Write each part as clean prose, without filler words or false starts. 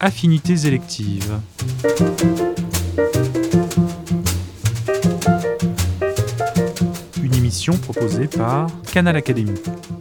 Affinités électives. Une émission proposée par Canal Académie.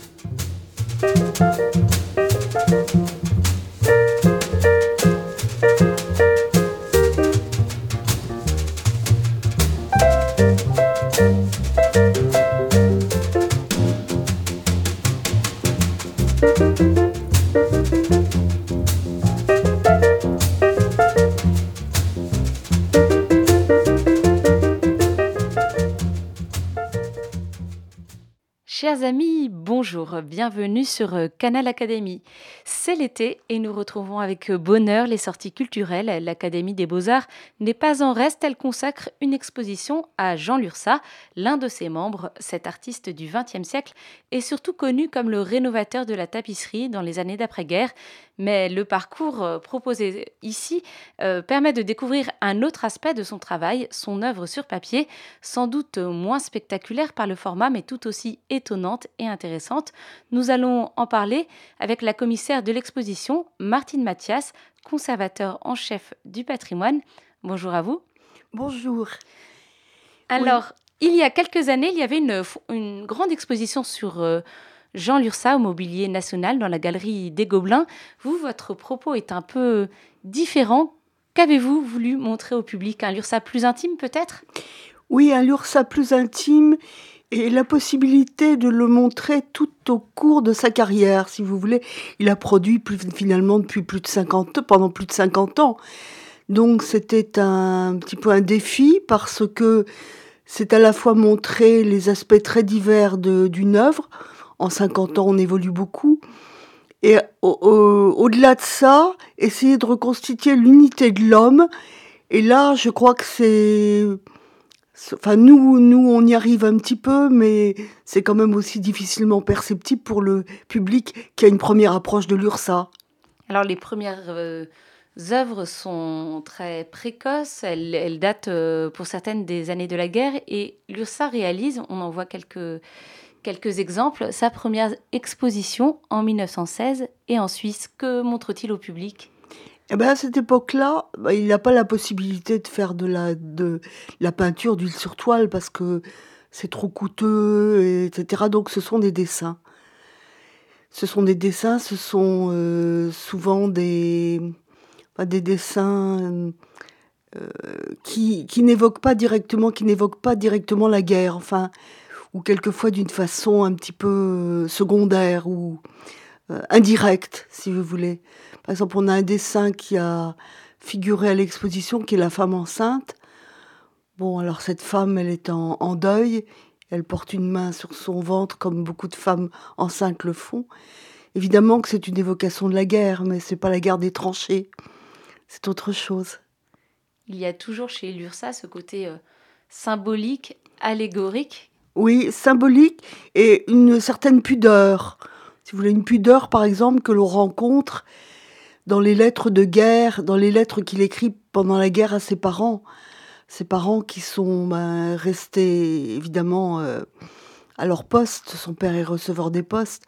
Chers amis, bonjour, bienvenue sur Canal Académie. C'est l'été et nous retrouvons avec bonheur les sorties culturelles. L'Académie des Beaux-Arts n'est pas en reste, elle consacre une exposition à Jean Lurçat, l'un de ses membres. Cet artiste du XXe siècle est surtout connu comme le rénovateur de la tapisserie dans les années d'après-guerre. Mais le parcours proposé ici permet de découvrir un autre aspect de son travail, son œuvre sur papier, sans doute moins spectaculaire par le format, mais tout aussi étonnante et intéressante. Nous allons en parler avec la commissaire de l'exposition, Martine Mathias, conservateur en chef du patrimoine. Bonjour à vous. Bonjour. Alors, il y a quelques années, il y avait une grande exposition sur Jean Lurçat au Mobilier National dans la galerie des Gobelins. Vous, votre propos est un peu différent. Qu'avez-vous voulu montrer au public? Un Lurçat plus intime peut-être? Oui, un Lurçat plus intime et la possibilité de le montrer tout au cours de sa carrière, si vous voulez. Il a produit finalement pendant plus de 50 ans. Donc c'était un petit peu un défi parce que c'est à la fois montrer les aspects très divers d'une œuvre. En 50 ans, on évolue beaucoup. Et au-delà de ça, essayer de reconstituer l'unité de l'homme. Et là, je crois que c'est... Enfin, nous, on y arrive un petit peu, mais c'est quand même aussi difficilement perceptible pour le public qui a une première approche de Lurçat. Alors, les premières œuvres sont très précoces. Elles datent pour certaines des années de la guerre. Et Lurçat réalise, on en voit quelques exemples, sa première exposition en 1916 et en Suisse. Que montre-t-il au public ? Eh ben à cette époque-là, il n'a pas la possibilité de faire de la peinture d'huile sur toile parce que c'est trop coûteux, etc. Donc ce sont des dessins. Ce sont souvent des dessins qui n'évoquent pas directement la guerre, enfin, ou quelquefois d'une façon un petit peu secondaire ou indirecte, si vous voulez. Par exemple, on a un dessin qui a figuré à l'exposition, qui est la femme enceinte. Bon, alors cette femme, elle est en deuil. Elle porte une main sur son ventre, comme beaucoup de femmes enceintes le font. Évidemment que c'est une évocation de la guerre, mais c'est pas la guerre des tranchées. C'est autre chose. Il y a toujours chez Lurçat ce côté symbolique, allégorique. Oui, symbolique et une certaine pudeur. Si vous voulez, une pudeur, par exemple, que l'on rencontre dans les lettres de guerre, dans les lettres qu'il écrit pendant la guerre à ses parents qui sont restés évidemment à leur poste. Son père est receveur des postes.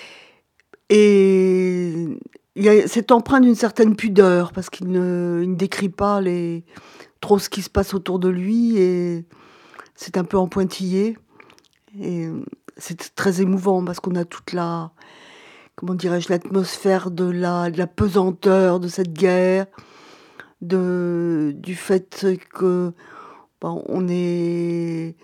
Et il y a cette empreinte d'une certaine pudeur, parce qu'il ne décrit pas trop ce qui se passe autour de lui, et c'est un peu en pointillé. Et c'est très émouvant, parce qu'on a toute l'atmosphère de la pesanteur de cette guerre, du fait que on est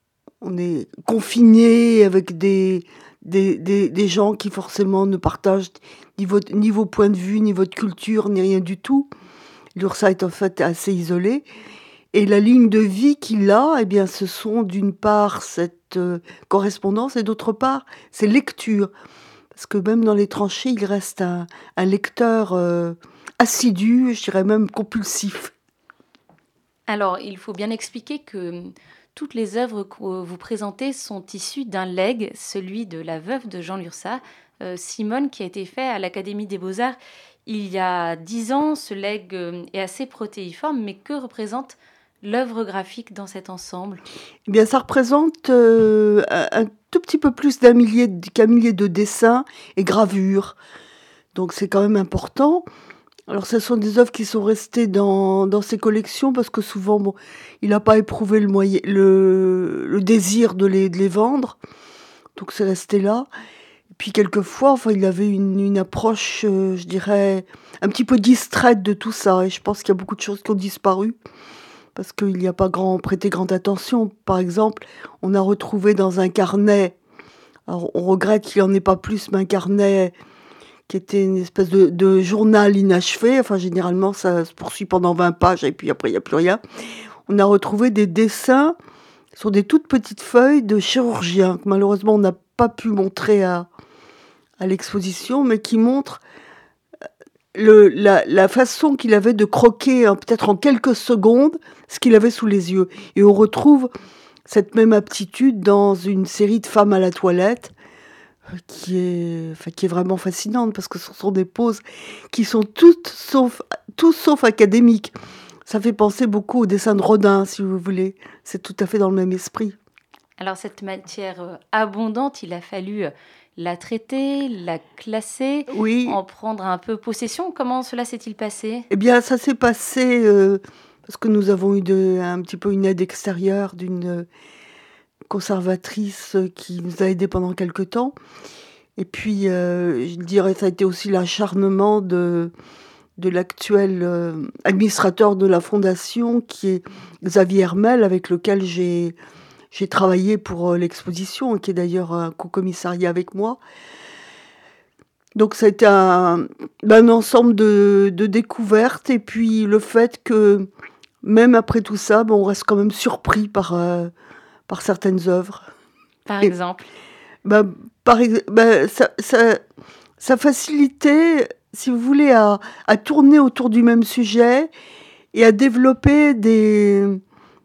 confiné avec des gens qui forcément ne partagent ni vos points de vue, ni votre culture, ni rien du tout. Lurçat est en fait assez isolé. Et la ligne de vie qu'il a, eh bien, ce sont d'une part cette correspondance et d'autre part ces lectures. Parce que même dans les tranchées, il reste un lecteur assidu, je dirais même compulsif. Alors, il faut bien expliquer que toutes les œuvres que vous présentez sont issues d'un legs, celui de la veuve de Jean Lurçat, Simone, qui a été fait à l'Académie des Beaux-Arts il y a 10 ans. Ce legs est assez protéiforme, mais que représente l'œuvre graphique dans cet ensemble? Eh bien, ça représente un tout petit peu plus qu'un millier de dessins et gravures. Donc, c'est quand même important. Alors, ce sont des œuvres qui sont restées dans ses collections parce que souvent, bon, il n'a pas éprouvé le désir de les vendre, donc c'est resté là. Et puis, quelquefois, enfin, il avait une approche, je dirais, un petit peu distraite de tout ça. Et je pense qu'il y a beaucoup de choses qui ont disparu parce qu'il n'y a pas prêté grande attention. Par exemple, on a retrouvé dans un carnet, alors on regrette qu'il n'y en ait pas plus, mais un carnet qui était une espèce de journal inachevé. Enfin, généralement, ça se poursuit pendant 20 pages et puis après, il n'y a plus rien. On a retrouvé des dessins sur des toutes petites feuilles de chirurgiens que malheureusement, on n'a pas pu montrer à l'exposition, mais qui montrent la façon qu'il avait de croquer, peut-être en quelques secondes, ce qu'il avait sous les yeux. Et on retrouve cette même aptitude dans une série de femmes à la toilette, qui est vraiment fascinante, parce que ce sont des poses qui sont toutes sauf académiques. Ça fait penser beaucoup au dessin de Rodin, si vous voulez. C'est tout à fait dans le même esprit. Alors cette matière abondante, il a fallu la traiter, la classer, oui. En prendre un peu possession. Comment cela s'est-il passé ? Eh bien, ça s'est passé parce que nous avons eu un petit peu une aide extérieure d'une conservatrice qui nous a aidés pendant quelque temps. Et puis, je dirais, ça a été aussi l'acharnement de l'actuel administrateur de la fondation, qui est Xavier Hermel, avec lequel j'ai travaillé pour l'exposition, et qui est d'ailleurs un co-commissariat avec moi. Donc ça a été un ensemble de découvertes, et puis le fait que, même après tout ça, on reste quand même surpris par certaines œuvres. Par exemple sa facilité, si vous voulez, à tourner autour du même sujet et à développer des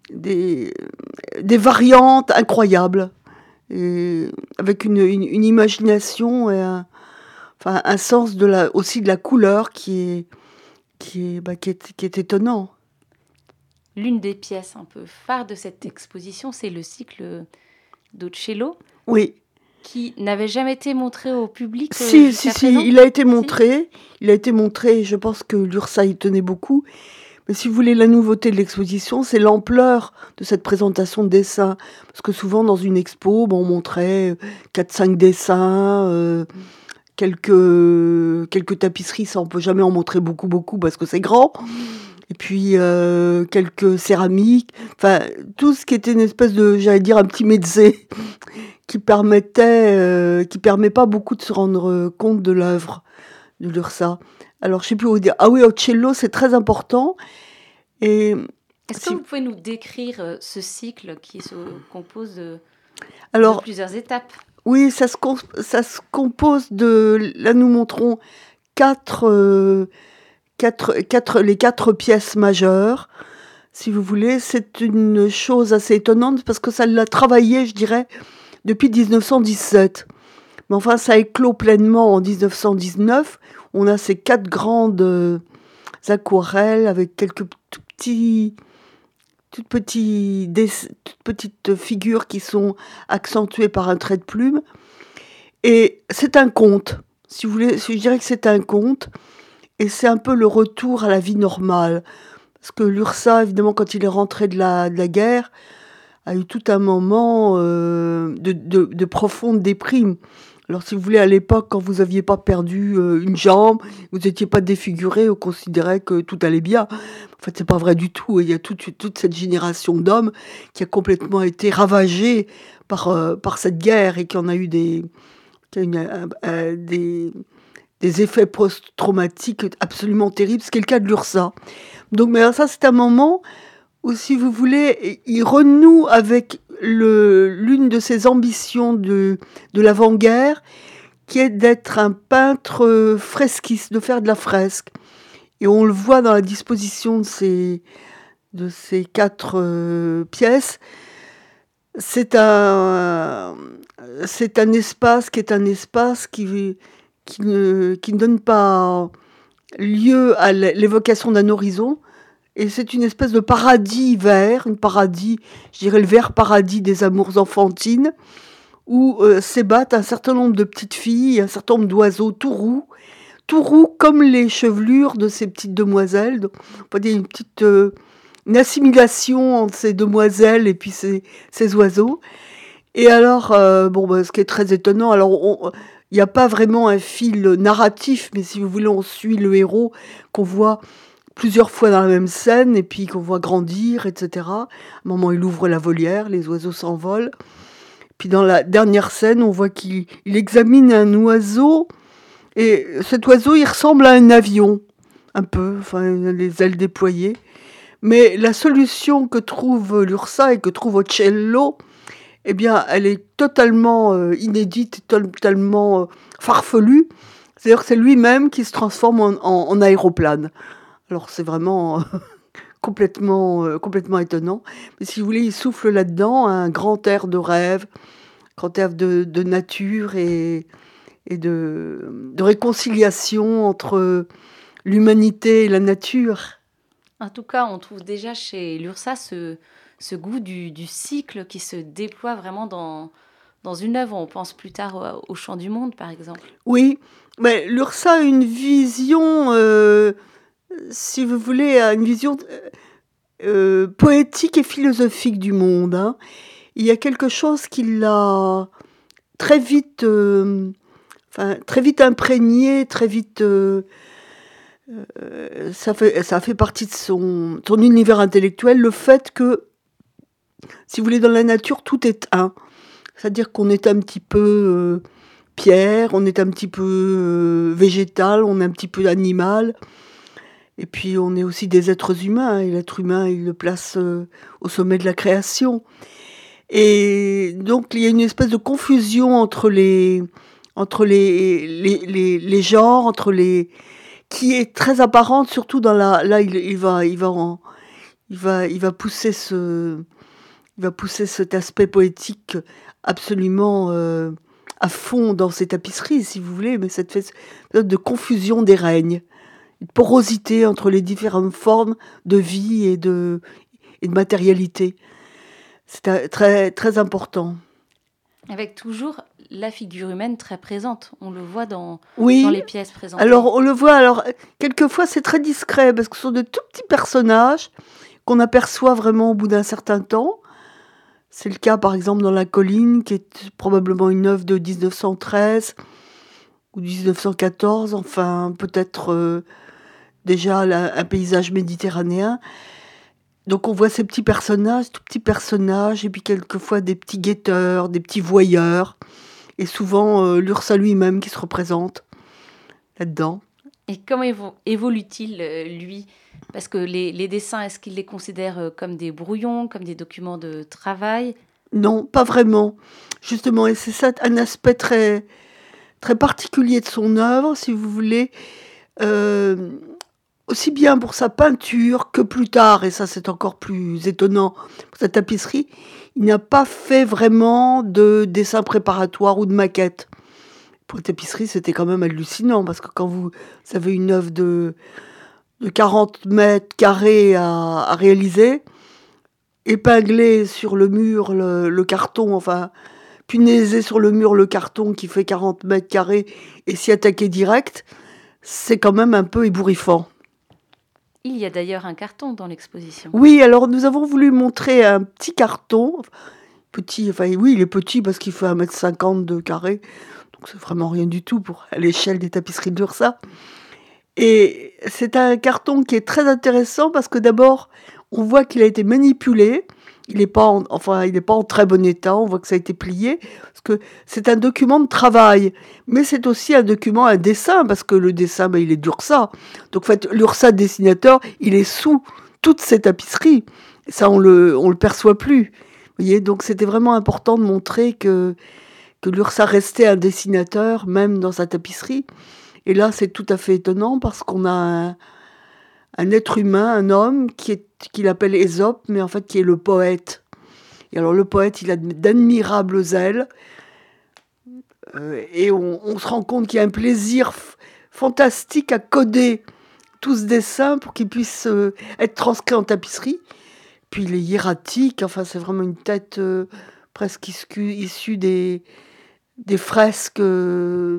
variantes incroyables, et avec une imagination et un sens aussi de la couleur qui est étonnant. L'une des pièces un peu phares de cette exposition, c'est le cycle d'Ocello. Oui. Qui n'avait jamais été montré au public. Si, il a été montré. Il a été montré, je pense que l'URSA y tenait beaucoup. Mais si vous voulez, la nouveauté de l'exposition, c'est l'ampleur de cette présentation de dessins. Parce que souvent, dans une expo, on montrait 4-5 dessins, quelques tapisseries, ça on peut jamais en montrer beaucoup, parce que c'est grand. Et puis, quelques céramiques. Enfin, tout ce qui était une espèce de, j'allais dire, un petit mezzé qui permet pas beaucoup de se rendre compte de l'œuvre de l'URSA. Alors, je sais plus où dire. Ah oui, Ocello, c'est très important. Et est-ce que vous pouvez nous décrire ce cycle qui se compose de plusieurs étapes ? Oui, ça se compose de... Là, nous montrons les 4 pièces majeures, si vous voulez. C'est une chose assez étonnante parce que ça l'a travaillé, je dirais, depuis 1917. Mais enfin, ça éclot pleinement en 1919. On a ces 4 grandes aquarelles avec quelques toutes petites figures qui sont accentuées par un trait de plume. Et c'est un conte. Si vous voulez, je dirais que c'est un conte. Et c'est un peu le retour à la vie normale. Parce que l'URSA, évidemment, quand il est rentré de la guerre, a eu tout un moment de profonde déprime. Alors, si vous voulez, à l'époque, quand vous n'aviez pas perdu une jambe, vous n'étiez pas défiguré, on considérait que tout allait bien. En fait, c'est pas vrai du tout. Il y a toute cette génération d'hommes qui a complètement été ravagée par cette guerre et qui en a eu des effets post-traumatiques absolument terribles, ce qui est le cas de l'URSA. Donc, mais ça, c'est un moment où, si vous voulez, il renoue avec l'une de ses ambitions de l'avant-guerre, qui est d'être un peintre fresquiste, de faire de la fresque. Et on le voit dans la disposition de ces 4 pièces. C'est un espace qui est un espace qui ne donne pas lieu à l'évocation d'un horizon. Et c'est une espèce de paradis vert, je dirais le vert paradis des amours enfantines, où s'ébattent un certain nombre de petites filles, un certain nombre d'oiseaux tout roux, tout roux comme les chevelures de ces petites demoiselles. Donc, on peut dire une assimilation entre ces demoiselles et puis ces oiseaux. Et alors, ce qui est très étonnant, alors il n'y a pas vraiment un fil narratif, mais si vous voulez, on suit le héros qu'on voit plusieurs fois dans la même scène et puis qu'on voit grandir, etc. À un moment, il ouvre la volière, les oiseaux s'envolent. Puis dans la dernière scène, on voit qu'il examine un oiseau et cet oiseau, il ressemble à un avion, un peu, enfin, les ailes déployées. Mais la solution que trouve l'URSA et que trouve Ocello, eh bien, elle est totalement inédite, totalement farfelue. C'est-à-dire que c'est lui-même qui se transforme en aéroplane. Alors, c'est vraiment complètement étonnant. Mais si vous voulez, il souffle là-dedans un grand air de rêve, grand air de nature et de réconciliation entre l'humanité et la nature. En tout cas, on trouve déjà chez l'URSA ce goût du cycle qui se déploie vraiment dans une œuvre. On pense plus tard au Chant du Monde, par exemple. Oui, mais l'URSA a une vision, si vous voulez, a une vision poétique et philosophique du monde. Hein. Il y a quelque chose qui l'a très vite imprégné, très vite... ça fait partie de son univers intellectuel, le fait que, si vous voulez, dans la nature, tout est un. C'est-à-dire qu'on est un petit peu pierre, on est un petit peu végétal, on est un petit peu animal. Et puis, on est aussi des êtres humains. Et l'être humain, il le place au sommet de la création. Et donc, il y a une espèce de confusion entre les genres, qui est très apparente, surtout dans là, il va pousser cet aspect poétique absolument à fond dans ses tapisseries, si vous voulez, mais cette espèce de confusion des règnes, de porosité entre les différentes formes de vie et de matérialité. C'est très, très important. Avec toujours la figure humaine très présente. On le voit dans Oui. les pièces présentées. Alors, on le voit. Alors, quelquefois, c'est très discret parce que ce sont de tout petits personnages qu'on aperçoit vraiment au bout d'un certain temps. C'est le cas, par exemple, dans La Colline, qui est probablement une œuvre de 1913 ou 1914. Enfin, peut-être déjà un paysage méditerranéen. Donc, on voit ces petits personnages, tout petits personnages, et puis quelquefois des petits guetteurs, des petits voyeurs. Et souvent, l'URSA lui-même qui se représente là-dedans. Et comment évolue-t-il, lui ? Parce que les dessins, est-ce qu'il les considère comme des brouillons, comme des documents de travail ? Non, pas vraiment. Justement, et c'est ça un aspect très, très particulier de son œuvre, si vous voulez. Aussi bien pour sa peinture que plus tard, et ça c'est encore plus étonnant, pour sa tapisserie, il n'a pas fait vraiment de dessin préparatoire ou de maquette. Pour la tapisserie, c'était quand même hallucinant, parce que quand vous avez une œuvre de 40 mètres carrés à réaliser, épingler sur le mur le carton, enfin, punaiser sur le mur le carton qui fait 40 mètres carrés et s'y attaquer direct, c'est quand même un peu ébouriffant. Il y a d'ailleurs un carton dans l'exposition. Oui, alors nous avons voulu montrer un petit carton, petit, enfin oui, il est petit parce qu'il fait 1,50 m de carré, donc c'est vraiment rien du tout à l'échelle des tapisseries de l'URSA. Et c'est un carton qui est très intéressant parce que d'abord, on voit qu'il a été manipulé. Il n'est pas en très bon état. On voit que ça a été plié parce que c'est un document de travail, mais c'est aussi un dessin parce que le dessin, il est d'URSA. Donc en fait, l'URSA dessinateur, il est sous toutes ces tapisseries. Ça, on le perçoit plus. Vous voyez, donc c'était vraiment important de montrer que l'URSA restait un dessinateur même dans sa tapisserie. Et là, c'est tout à fait étonnant parce qu'on a un être humain, un homme, qu'il appelle Ésope, mais en fait qui est le poète. Et alors le poète, il a d'admirables ailes. Et on se rend compte qu'il y a un plaisir fantastique à coder tout ce dessin pour qu'il puisse être transcrit en tapisserie. Puis il est hiératique, enfin c'est vraiment une tête presque issue des fresques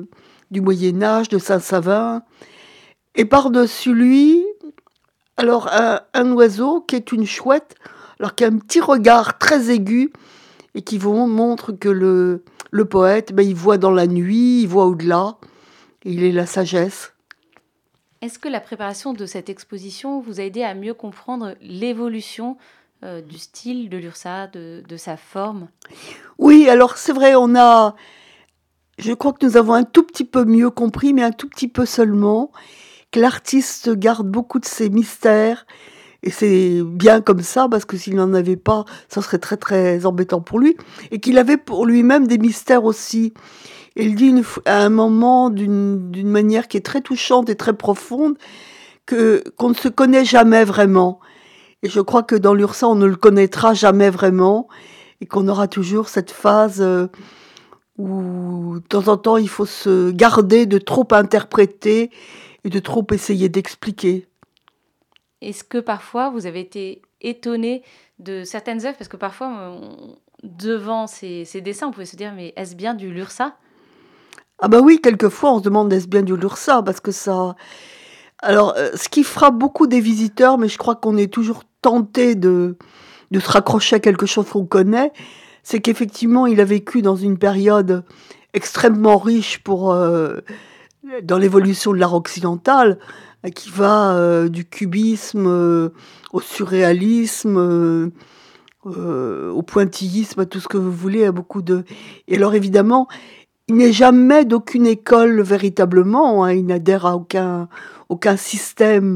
du Moyen-Âge, de Saint-Savin. Et par-dessus lui, alors un oiseau qui est une chouette, alors qui a un petit regard très aigu et qui montre que le poète, il voit dans la nuit, il voit au-delà, et il est la sagesse. Est-ce que la préparation de cette exposition vous a aidé à mieux comprendre l'évolution du style de l'URSA, de sa forme? Oui, alors c'est vrai, je crois que nous avons un tout petit peu mieux compris, mais un tout petit peu seulement, que l'artiste garde beaucoup de ses mystères. Et c'est bien comme ça, parce que s'il n'en avait pas, ça serait très très embêtant pour lui. Et qu'il avait pour lui-même des mystères aussi. Et il dit à un moment, d'une manière qui est très touchante et très profonde, qu'on ne se connaît jamais vraiment. Et je crois que dans l'URSA, on ne le connaîtra jamais vraiment. Et qu'on aura toujours cette phase où, de temps en temps, il faut se garder de trop interpréter et de trop essayer d'expliquer. Est-ce que parfois vous avez été étonné de certaines œuvres? Parce que parfois, devant ces dessins, on pouvait se dire, mais est-ce bien du Lursa? Ah bah oui, quelquefois on se demande est-ce bien du Lursa, parce que ça... Alors, ce qui frappe beaucoup des visiteurs, mais je crois qu'on est toujours tenté de se raccrocher à quelque chose qu'on connaît, c'est qu'effectivement il a vécu dans une période extrêmement riche dans l'évolution de l'art occidental, qui va du cubisme au surréalisme, au pointillisme, à tout ce que vous voulez, à beaucoup de... Et alors évidemment, il n'est jamais d'aucune école véritablement, il n'adhère à aucun système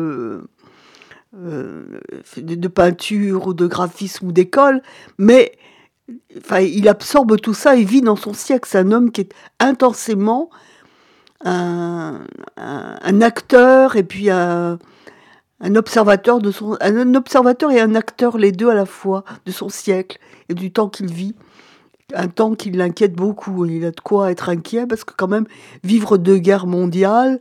de peinture ou de graphisme ou d'école, mais il absorbe tout ça et vit dans son siècle. C'est un homme qui est intensément un acteur et puis un observateur un observateur et un acteur, les deux à la fois, de son siècle et du temps qu'il vit. Un temps qui l'inquiète beaucoup. Il a de quoi être inquiet parce que quand même, vivre 2 guerres mondiales,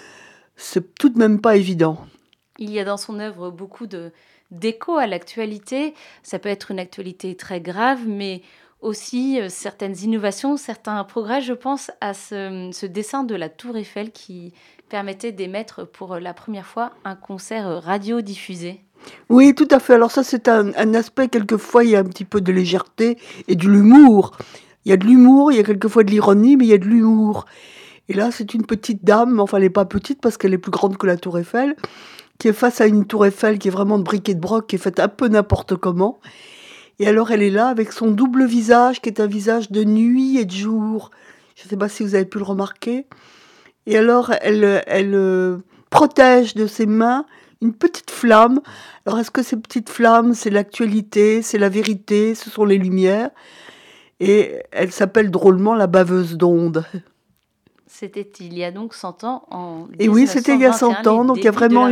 c'est tout de même pas évident. Il y a dans son œuvre beaucoup d'écho à l'actualité. Ça peut être une actualité très grave, mais aussi certaines innovations, certains progrès. Je pense à ce dessin de la Tour Eiffel qui permettait d'émettre pour la première fois un concert radio-diffusé. Oui, tout à fait. Alors ça, c'est un aspect, quelquefois, il y a un petit peu de légèreté et de l'humour. Il y a de l'humour, il y a quelquefois de l'ironie, mais il y a de l'humour. Et là, c'est une petite dame, enfin, elle n'est pas petite parce qu'elle est plus grande que la Tour Eiffel, qui est face à une Tour Eiffel qui est vraiment de bric et de broc, qui est faite un peu n'importe comment. Et alors, elle est là avec son double visage, qui est un visage de nuit et de jour. Je ne sais pas si vous avez pu le remarquer. Et alors, elle protège de ses mains une petite flamme. Alors, est-ce que ces petites flammes, c'est l'actualité, c'est la vérité, ce sont les lumières? Et elle s'appelle drôlement la baveuse d'ondes. C'était il y a donc 100 ans, en 1921. Et oui, c'était il y a 100 ans, donc il y a vraiment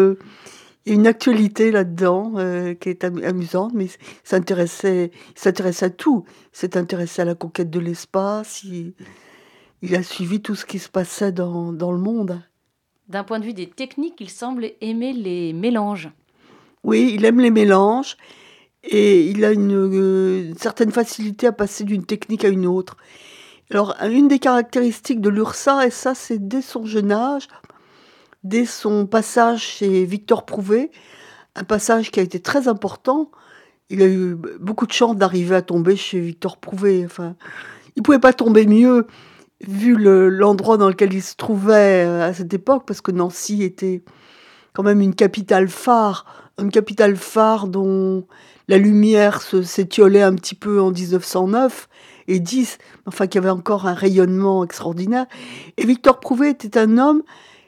une actualité là-dedans qui est amusante, mais il s'intéressait à tout. Il s'est intéressé à la conquête de l'espace, il a suivi tout ce qui se passait dans le monde. D'un point de vue des techniques, il semble aimer les mélanges. Oui, il aime les mélanges et il a une certaine facilité à passer d'une technique à une autre. Alors, une des caractéristiques de l'URSA, et ça c'est dès son jeune âge, dès son passage chez Victor Prouvé, un passage qui a été très important, il a eu beaucoup de chance d'arriver à tomber chez Victor Prouvé. Enfin, il ne pouvait pas tomber mieux vu l'endroit dans lequel il se trouvait à cette époque, parce que Nancy était quand même une capitale phare dont la lumière s'étiolait un petit peu en 1909 et 10, enfin qui avait encore un rayonnement extraordinaire. Et Victor Prouvé était un homme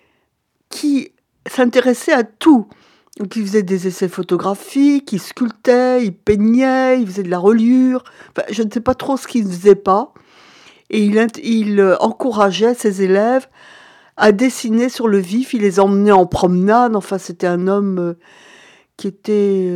qui s'intéressait à tout. Donc il faisait des essais photographiques, il sculptait, il peignait, il faisait de la reliure. Enfin, je ne sais pas trop ce qu'il ne faisait pas. Et il encourageait ses élèves à dessiner sur le vif. Il les emmenait en promenade. Enfin, c'était un homme qui était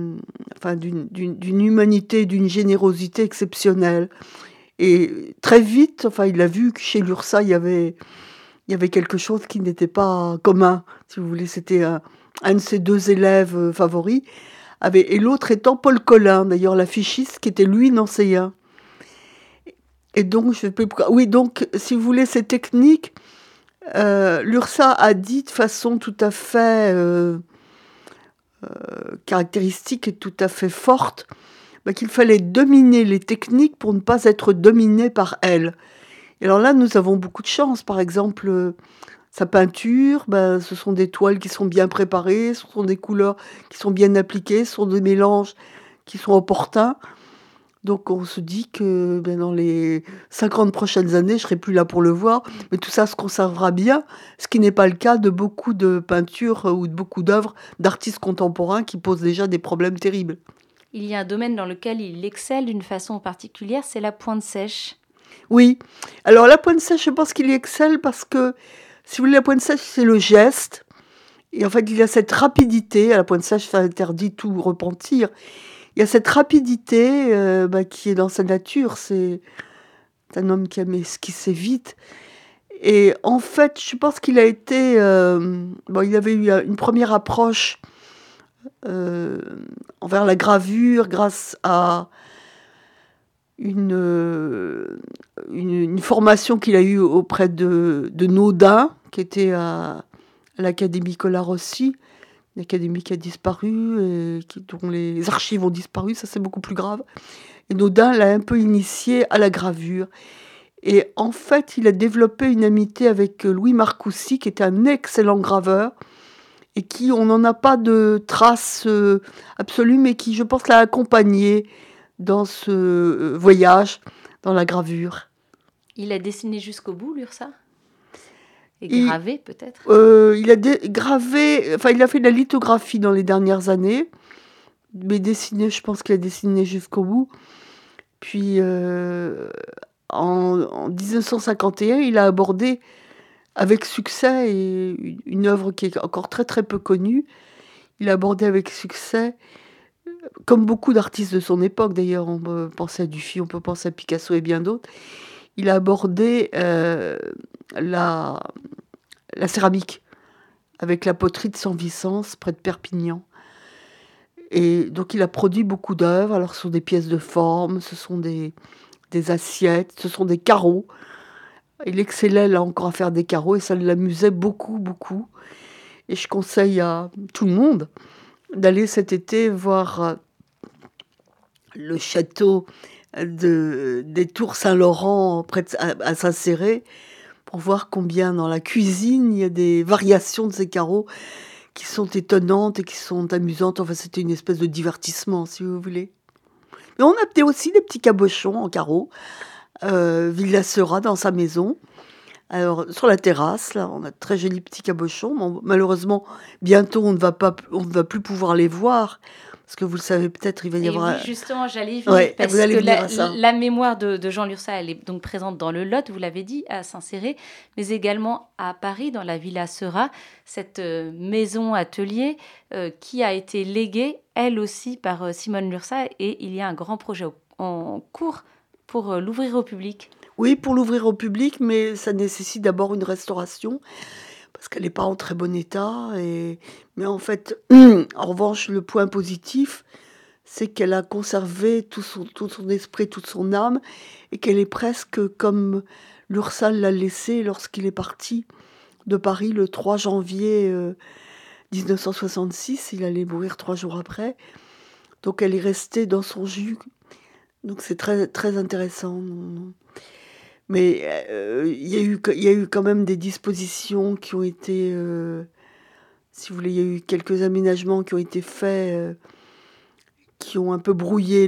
d'une humanité, d'une générosité exceptionnelle. Et très vite, enfin, il a vu que chez l'URSA, il y avait quelque chose qui n'était pas commun, si vous voulez. C'était un de ses 2 élèves favoris. Et l'autre étant Paul Colin, d'ailleurs l'affichiste, qui était lui nancéen. Et donc, oui, donc, si vous voulez, ces techniques, l'URSSA a dit de façon tout à fait caractéristique et tout à fait forte qu'il fallait dominer les techniques pour ne pas être dominé par elles. Et alors là, nous avons beaucoup de chance. Par exemple, sa peinture, ce sont des toiles qui sont bien préparées, ce sont des couleurs qui sont bien appliquées, ce sont des mélanges qui sont opportuns. Donc on se dit que dans les 50 prochaines années, je ne serai plus là pour le voir, mais tout ça se conservera bien, ce qui n'est pas le cas de beaucoup de peintures ou de beaucoup d'œuvres d'artistes contemporains qui posent déjà des problèmes terribles. Il y a un domaine dans lequel il excelle d'une façon particulière, c'est la pointe sèche. Oui, alors la pointe sèche, je pense qu'il y excelle parce que, si vous voulez, la pointe sèche, c'est le geste. Et en fait, il y a cette rapidité, à la pointe sèche, ça interdit tout repentir. Il y a cette rapidité qui est dans sa nature. C'est un homme qui aime esquisser vite. Et en fait, je pense qu'il a été... il avait eu une première approche envers la gravure grâce à une formation qu'il a eue auprès de Naudin, qui était à l'Académie Colarossi, une académie qui a disparu, et dont les archives ont disparu, ça c'est beaucoup plus grave. Et Naudin l'a un peu initié à la gravure. Et en fait, il a développé une amitié avec Louis Marcoussis, qui était un excellent graveur, et qui, on n'en a pas de traces absolues, mais qui, je pense, l'a accompagné dans ce voyage, dans la gravure. Il a dessiné jusqu'au bout, l'URSSA ? Et gravé, peut-être ? Il a gravé, il a fait de la lithographie dans les dernières années, mais dessiné, je pense qu'il a dessiné jusqu'au bout. Puis, en 1951, il a abordé avec succès, et une œuvre qui est encore très très peu connue, il a abordé avec succès, comme beaucoup d'artistes de son époque d'ailleurs, on peut penser à Dufy, on peut penser à Picasso et bien d'autres, il a abordé la céramique, avec la poterie de Saint-Vicence, près de Perpignan. Et donc il a produit beaucoup d'œuvres. Alors ce sont des pièces de forme, ce sont des assiettes, ce sont des carreaux. Il excellait là encore à faire des carreaux et ça l'amusait beaucoup, beaucoup. Et je conseille à tout le monde d'aller cet été voir le château des Tours Saint-Laurent près à Saint-Céré, pour voir combien dans la cuisine il y a des variations de ces carreaux qui sont étonnantes et qui sont amusantes. Enfin, c'était une espèce de divertissement, si vous voulez. Mais on a aussi des petits cabochons en carreaux. Villa Seurat dans sa maison. Alors, sur la terrasse, là, on a de très jolis petits cabochons. Bon, malheureusement, bientôt, on ne va plus pouvoir les voir. Parce que vous le savez peut-être, il va y avoir... Oui, justement, j'allais y venir, parce que la mémoire de Jean Lurçat, elle est donc présente dans le Lot, vous l'avez dit, à Saint-Céré, mais également à Paris, dans la Villa Seurat, cette maison-atelier qui a été léguée, elle aussi, par Simone Lurçat, et il y a un grand projet en cours pour l'ouvrir au public. Oui, pour l'ouvrir au public, mais ça nécessite d'abord une restauration, parce qu'elle n'est pas en très bon état. Mais en fait, en revanche, le point positif, c'est qu'elle a conservé tout son esprit, toute son âme, et qu'elle est presque comme l'URSSA l'a laissé lorsqu'il est parti de Paris le 3 janvier 1966. Il allait mourir 3 jours après. Donc elle est restée dans son jus. Donc c'est très, très intéressant. Mais il y a eu quand même des dispositions qui ont été... si vous voulez, il y a eu quelques aménagements qui ont été faits, qui ont un peu brouillé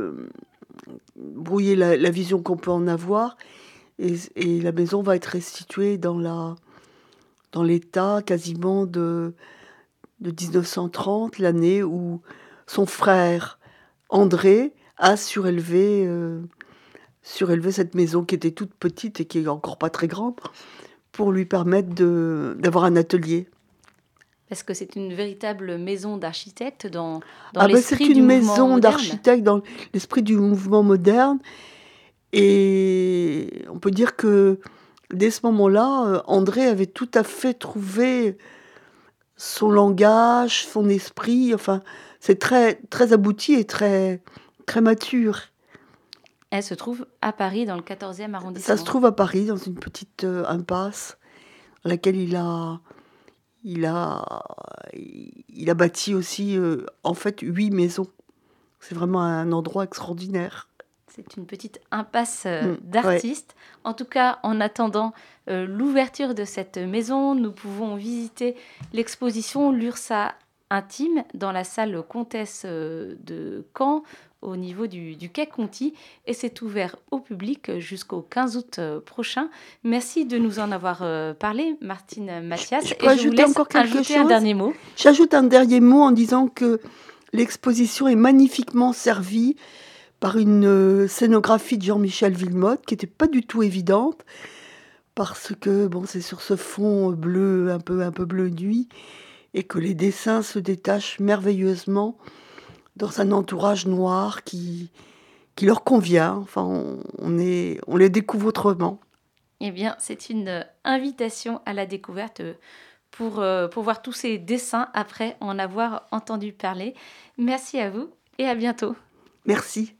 la vision qu'on peut en avoir. Et la maison va être restituée dans l'état quasiment de 1930, l'année où son frère André a surélevé cette maison qui était toute petite et qui est encore pas très grande, pour lui permettre d'avoir un atelier. Parce que c'est une véritable maison d'architecte dans l'esprit du mouvement moderne. C'est une maison d'architecte dans l'esprit du mouvement moderne. Et on peut dire que dès ce moment-là, André avait tout à fait trouvé son langage, son esprit. Enfin, c'est très, très abouti et très, très mature. Elle se trouve à Paris, dans le 14e arrondissement. Ça se trouve à Paris, dans une petite impasse, dans laquelle il a bâti aussi, en fait, 8 maisons. C'est vraiment un endroit extraordinaire. C'est une petite impasse Ouais. d'artistes. En tout cas, en attendant l'ouverture de cette maison, nous pouvons visiter l'exposition Lursa intime dans la salle Comtesse de Caen, au niveau du quai Conti. Et c'est ouvert au public jusqu'au 15 août prochain. Merci de nous en avoir parlé, Martine Mathias. Je peux et je vous ajouter laisse encore quelque ajouter un chose dernier mot. J'ajoute un dernier mot en disant que l'exposition est magnifiquement servie par une scénographie de Jean-Michel Villemotte qui n'était pas du tout évidente parce que bon, c'est sur ce fond bleu, un peu bleu nuit, et que les dessins se détachent merveilleusement dans un entourage noir qui leur convient. Enfin, on les découvre autrement. Eh bien, c'est une invitation à la découverte pour voir tous ces dessins après en avoir entendu parler. Merci à vous et à bientôt. Merci.